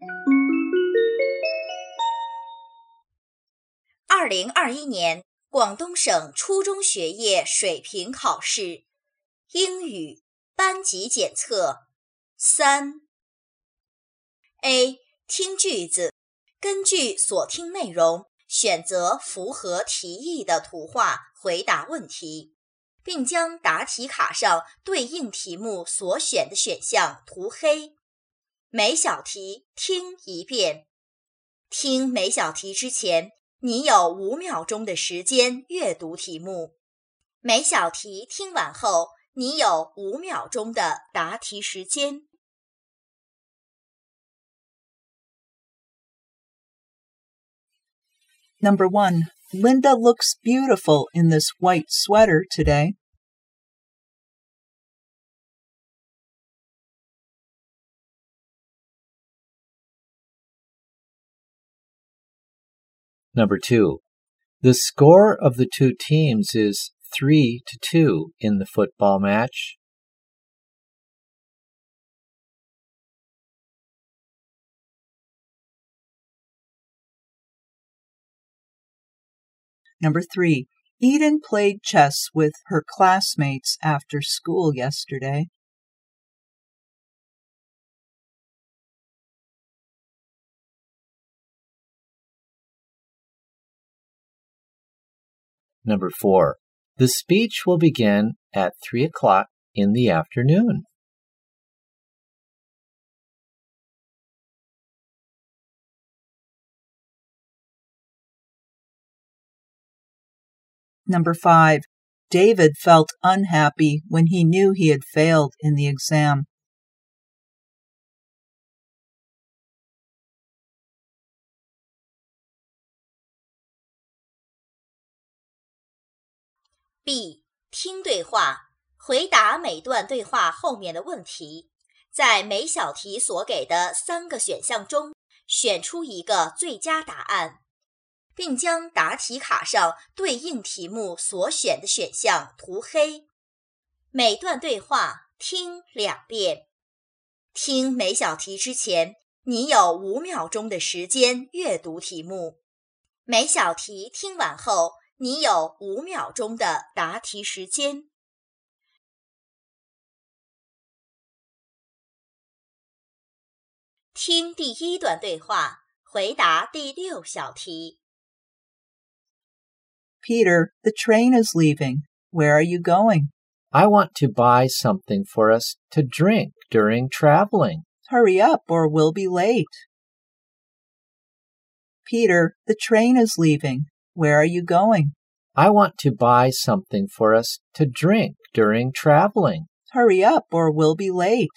2021年广东省初中学业水平考试英语班级检测3 A. 听句子，根据所听内容选择符合题意的图画回答问题，并将答题卡上对应题目所选的选项涂黑。每小题听一遍。听每小题之前，你有5秒钟的时间阅读题目。每小题听完后，你有5秒钟的答题时间。 Number 1. Linda looks beautiful in this white sweater today. Number 2. The score of the two teams is 3-2 in the football match. Number 3. Eden played chess with her classmates after school yesterday. Number 4. The speech will begin at 3 o'clock in the afternoon. Number 5. David felt unhappy when he knew he had failed in the exam. B. 听对话，回答每段对话后面的问题，在每小题所给的3个选项中选出一个最佳答案，并将答题卡上对应题目所选的选项涂黑。每段对话听2遍。听每小题之前，你有5秒钟的时间阅读题目。每小题听完后，你有5秒钟的答题时间。听第1段对话，回答第6小题。 Peter, the train is leaving. Where are you going? I want to buy something for us to drink during traveling. Hurry up or we'll be late. Peter, the train is leaving. Where are you going? I want to buy something for us to drink during traveling. Hurry up or we'll be late.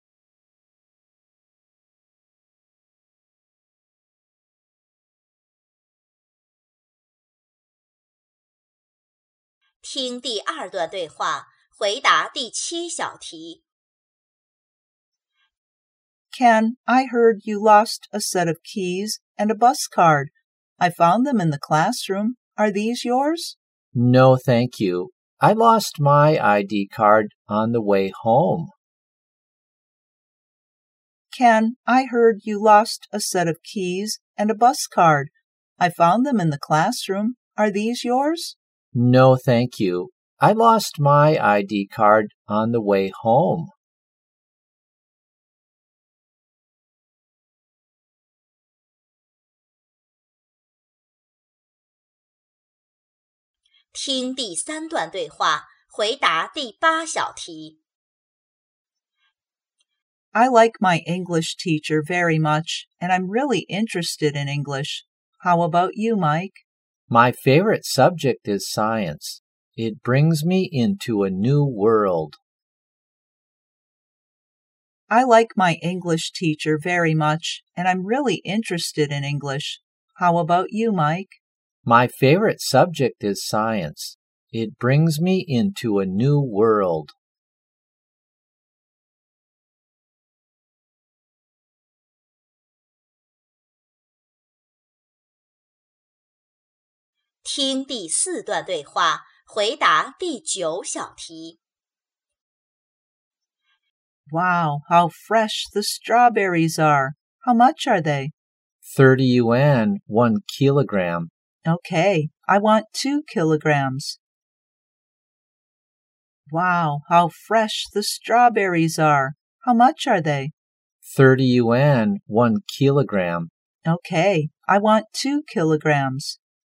"听第2段对话，回答第7小题。 Ken, I heard you lost a set of keys and a bus card. I found them in the classroom. Are these yours? No, thank you. I lost my ID card on the way home. Ken, I heard you lost a set of keys and a bus card. I found them in the classroom. Are these yours? No, thank you. I lost my ID card on the way home. "听第3段对话，回答第8小题。 I like my English teacher very much, and I'm really interested in English. How about you, Mike? My favorite subject is science. It brings me into a new world. I like my English teacher very much, and I'm really interested in English. How about you, Mike? My favorite subject is science. It brings me into a new world. 听第4段对话，回答第9小题。 Wow, how fresh the strawberries are. How much are they? 30 yuan, 1 kilogram. Okay, I want 2 kilograms. Wow, how fresh the strawberries are. How much are they? 30 yuan, 1 kilogram. Okay, I want 2 kilograms.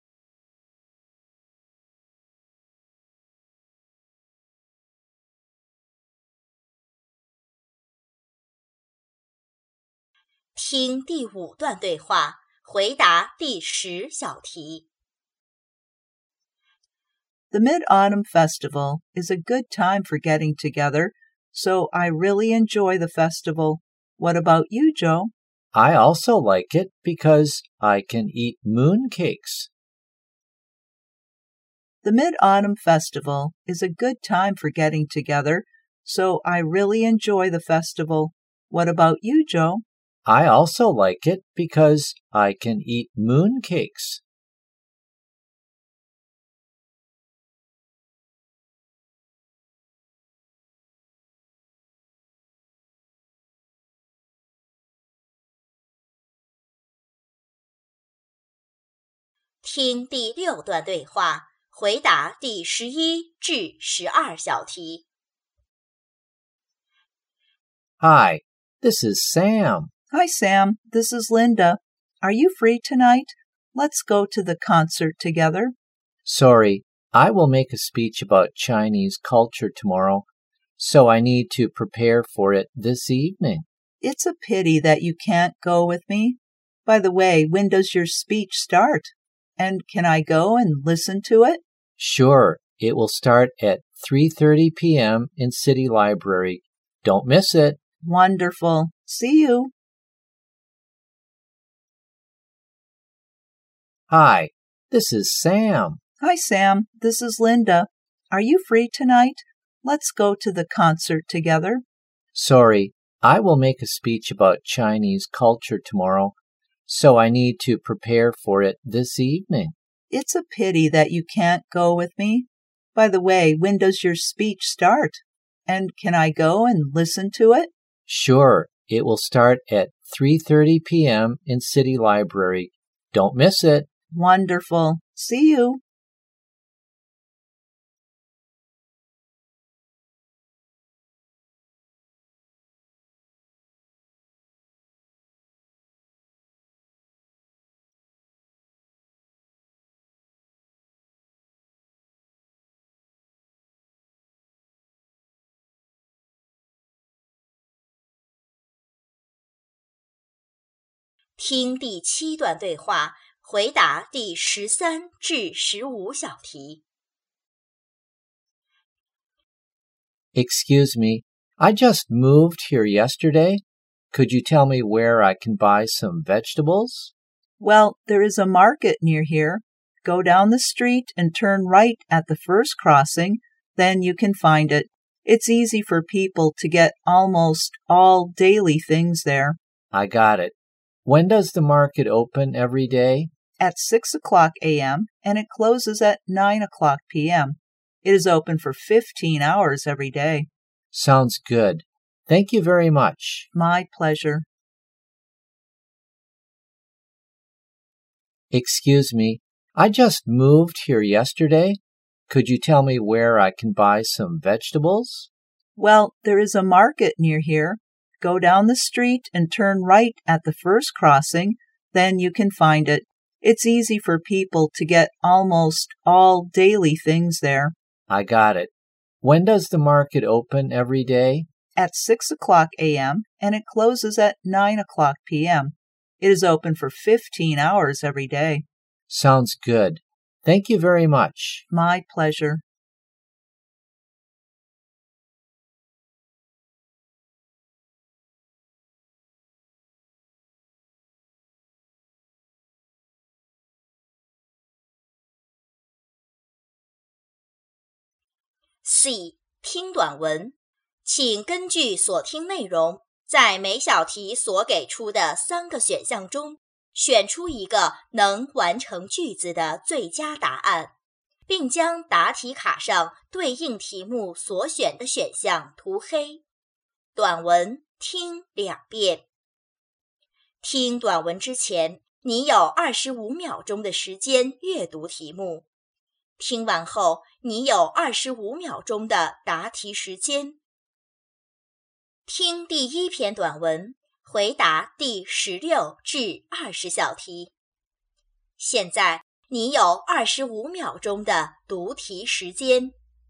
听第5段对话，回答第10小题。 The Mid-Autumn Festival is a good time for getting together, so I really enjoy the festival. What about you, Joe? I also like it because I can eat mooncakes. The Mid-Autumn Festival is a good time for getting together, so I really enjoy the festival. What about you, Joe? I also like it because I can eat mooncakes. 听第6段对话，回答第11至12小题。 Hi, this is Sam. Hi, Sam. This is Linda. Are you free tonight? Let's go to the concert together. Sorry, I will make a speech about Chinese culture tomorrow, so I need to prepare for it this evening. It's a pity that you can't go with me. By the way, when does your speech start? And can I go and listen to it? Sure, it will start at 3:30 p.m. in City Library. Don't miss it. Wonderful. See you. Hi, this is Sam. Hi, Sam. This is Linda. Are you free tonight? Let's go to the concert together. Sorry, I will make a speech about Chinese culture tomorrow, so I need to prepare for it this evening. It's a pity that you can't go with me. By the way, when does your speech start? And can I go and listen to it? Sure, it will start at 3:30 p.m. in City Library. Don't miss it. Wonderful. See you. 听第7段对话，回答第13至15小题。 Excuse me, I just moved here yesterday. Could you tell me where I can buy some vegetables? Well, there is a market near here. Go down the street and turn right at the first crossing, then you can find it. It's easy for people to get almost all daily things there. I got it. When does the market open every day? At 6 o'clock a.m., and it closes at 9 o'clock p.m. It is open for 15 hours every day. Sounds good. Thank you very much. My pleasure. Excuse me, I just moved here yesterday. Could you tell me where I can buy some vegetables? Well, there is a market near here. Go down the street and turn right at the first crossing, then you can find it. It's easy for people to get almost all daily things there. I got it. When does the market open every day? At 6 o'clock a.m., and it closes at 9 o'clock p.m. It is open for 15 hours every day. Sounds good. Thank you very much. My pleasure. C. 听短文，请根据所听内容，在每小题所给出的3个选项中，选出一个能完成句子的最佳答案，并将答题卡上对应题目所选的选项涂黑。短文听2遍。 听短文之前，你有25秒钟的时间阅读题目。听完后，你有25秒钟的答题时间。听第一篇短文，回答第16至20小题。现在你有25秒钟的读题时间。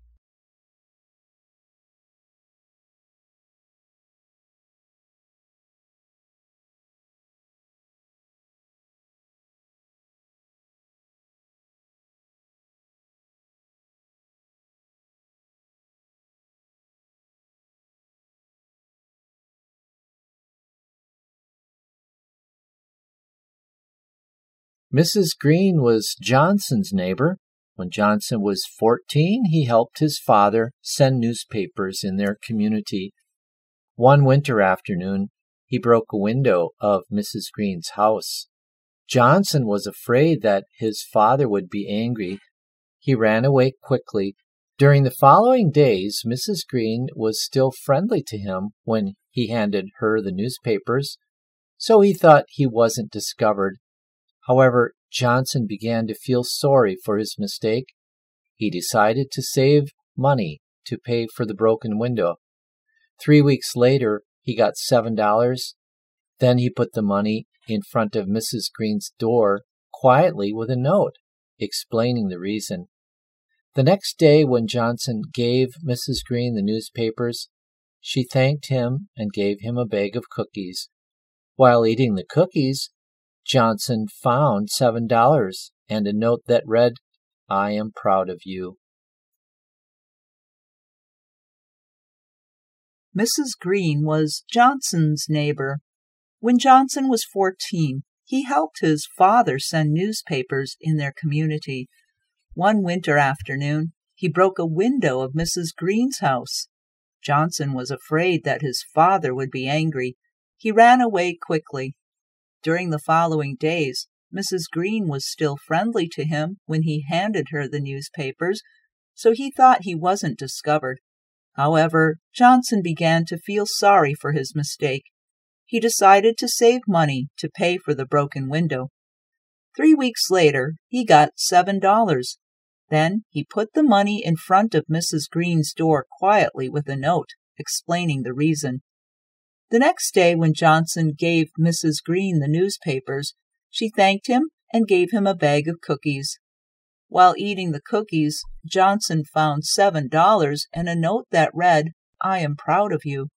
Mrs. Green was Johnson's neighbor. When Johnson was 14, he helped his father send newspapers in their community. One winter afternoon, he broke a window of Mrs. Green's house. Johnson was afraid that his father would be angry. He ran away quickly. During the following days, Mrs. Green was still friendly to him when he handed her the newspapers, so he thought he wasn't discovered. However, Johnson began to feel sorry for his mistake. He decided to save money to pay for the broken window. 3 weeks later, he got $7. Then he put the money in front of Mrs. Green's door quietly with a note explaining the reason. The next day, when Johnson gave Mrs. Green the newspapers, she thanked him and gave him a bag of cookies. While eating the cookies, Johnson found $7 and a note that read, "I am proud of you." Mrs. Green was Johnson's neighbor. When Johnson was 14, he helped his father send newspapers in their community. One winter afternoon, he broke a window of Mrs. Green's house. Johnson was afraid that his father would be angry. He ran away quickly. During the following days, Mrs. Green was still friendly to him when he handed her the newspapers, so he thought he wasn't discovered. However, Johnson began to feel sorry for his mistake. He decided to save money to pay for the broken window. 3 weeks later, he got $7. Then he put the money in front of Mrs. Green's door quietly with a note explaining the reason. The next day, when Johnson gave Mrs. Green the newspapers, she thanked him and gave him a bag of cookies. While eating the cookies, Johnson found $7 and a note that read, "I am proud of you."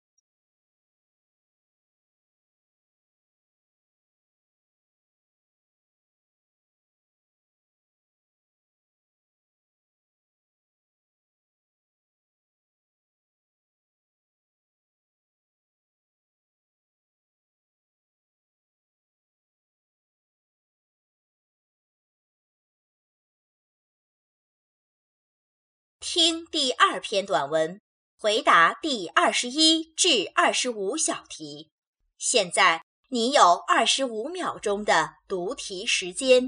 听第二篇短文，回答第21至25小题。现在你有25秒钟的读题时间。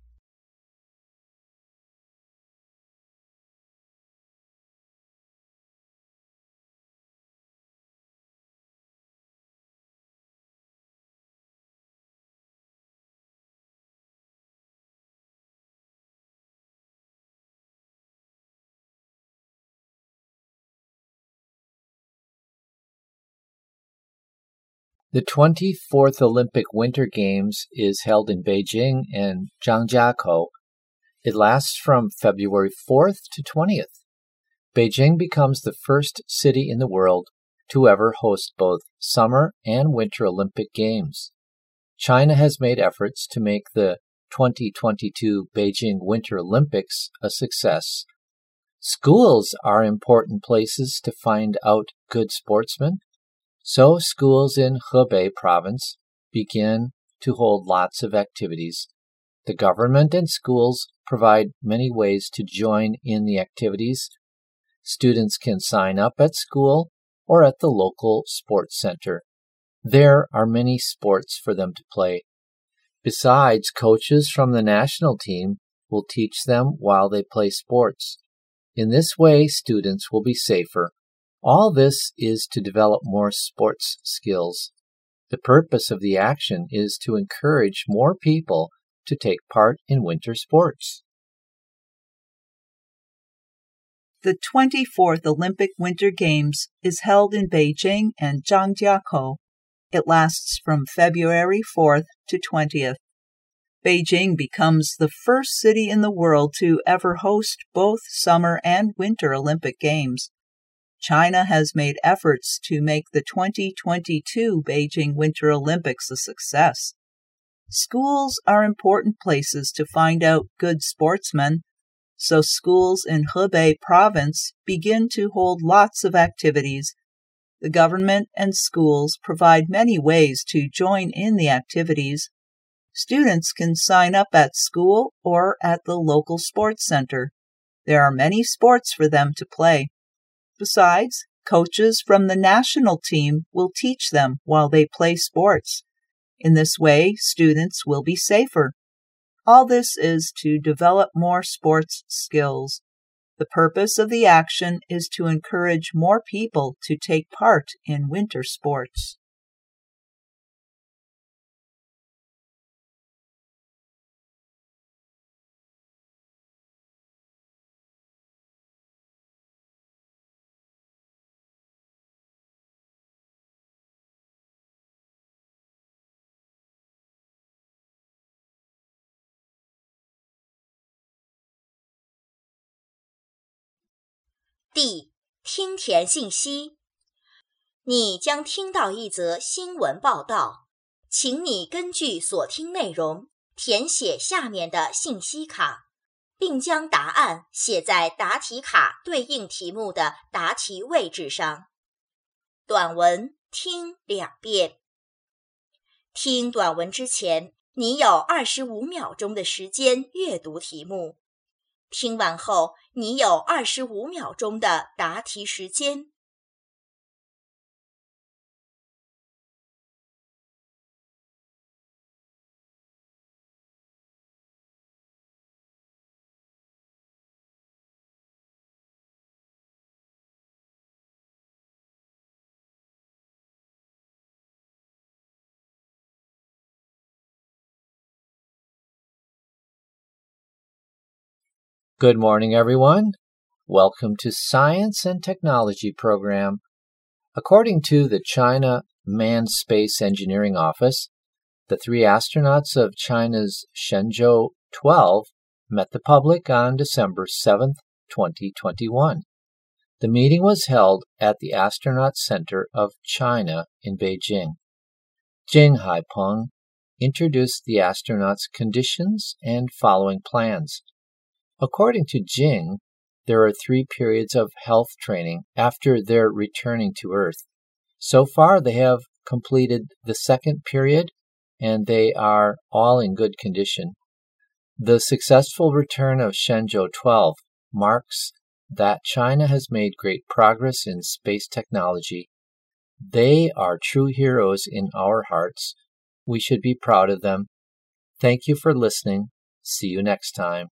The 24th Olympic Winter Games is held in Beijing and Zhangjiakou. It lasts from February 4th to 20th. Beijing becomes the first city in the world to ever host both Summer and Winter Olympic Games. China has made efforts to make the 2022 Beijing Winter Olympics a success. Schools are important places to find out good sportsmen. So schools in Hebei province begin to hold lots of activities. The government and schools provide many ways to join in the activities. Students can sign up at school or at the local sports center. There are many sports for them to play. Besides, coaches from the national team will teach them while they play sports. In this way, students will be safer. All this is to develop more sports skills. The purpose of the action is to encourage more people to take part in winter sports. The 24th Olympic Winter Games is held in Beijing and Zhangjiakou. It lasts from February 4th to 20th. Beijing becomes the first city in the world to ever host both summer and winter Olympic Games. China has made efforts to make the 2022 Beijing Winter Olympics a success. Schools are important places to find out good sportsmen, so schools in Hebei province begin to hold lots of activities. The government and schools provide many ways to join in the activities. Students can sign up at school or at the local sports center. There are many sports for them to play. Besides, coaches from the national team will teach them while they play sports. In this way, students will be safer. All this is to develop more sports skills. The purpose of the action is to encourage more people to take part in winter sports. D. 听填信息。你将听到一则新闻报道，请你根据所听内容填写下面的信息卡，并将答案写在答题卡对应题目的答题位置上。短文听2遍。听短文之前，你有25秒钟的时间阅读题目。听完后，你有25秒钟的答题时间。 Good morning, everyone. Welcome to Science and Technology program. According to the China Manned Space Engineering Office, the 3 astronauts of China's Shenzhou 12 met the public on December 7, 2021. The meeting was held at the Astronaut Center of China in Beijing. Jing Haipeng introduced the astronauts' conditions and following plans. According to Jing, there are 3 periods of health training after their returning to Earth. So far, they have completed the 2nd period, and they are all in good condition. The successful return of Shenzhou 12 marks that China has made great progress in space technology. They are true heroes in our hearts. We should be proud of them. Thank you for listening. See you next time.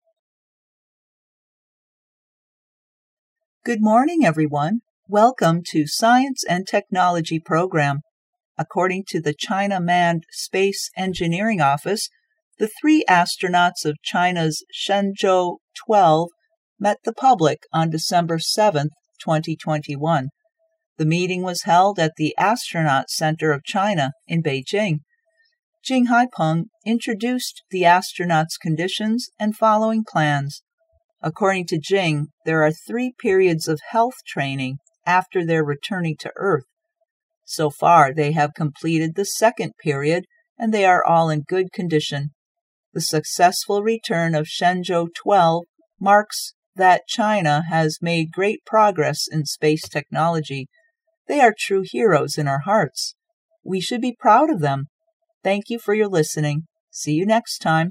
Good morning, everyone. Welcome to Science and Technology program. According to the China Manned Space Engineering Office, the 3 astronauts of China's Shenzhou 12 met the public on December 7, 2021. The meeting was held at the Astronaut Center of China in Beijing. Jing Haipeng introduced the astronauts' conditions and following plans. According to Jing, there are 3 periods of health training after their returning to Earth. So far, they have completed the 2nd period, and they are all in good condition. The successful return of Shenzhou 12 marks that China has made great progress in space technology. They are true heroes in our hearts. We should be proud of them. Thank you for your listening. See you next time.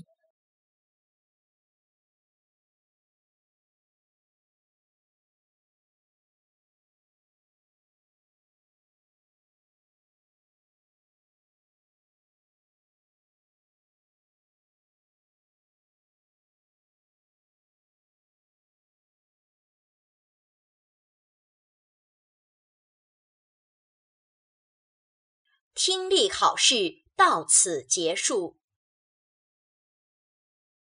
听力考试到此结束。